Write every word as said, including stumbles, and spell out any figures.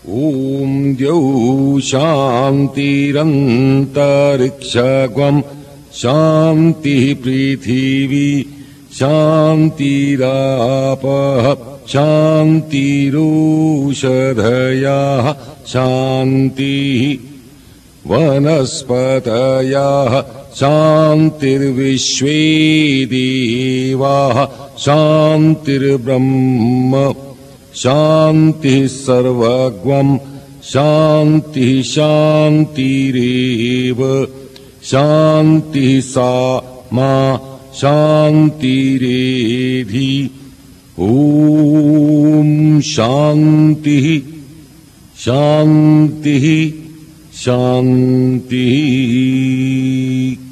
ॐ द्यौ शान्तिरन्तरिक्षगम् शान्तिः पृथिवी शान्तिरापः शान्तिरोषधयः शान्तिः वनस्पतयः शान्तिर्विश्वे देवाः शान्तिर्ब्रह्म शान्तिः सर्वगम् शान्तिः शान्तिरेव शान्तिः सा मा शान्तिरेधि ॐ शान्तिः शान्तिः शान्तिः।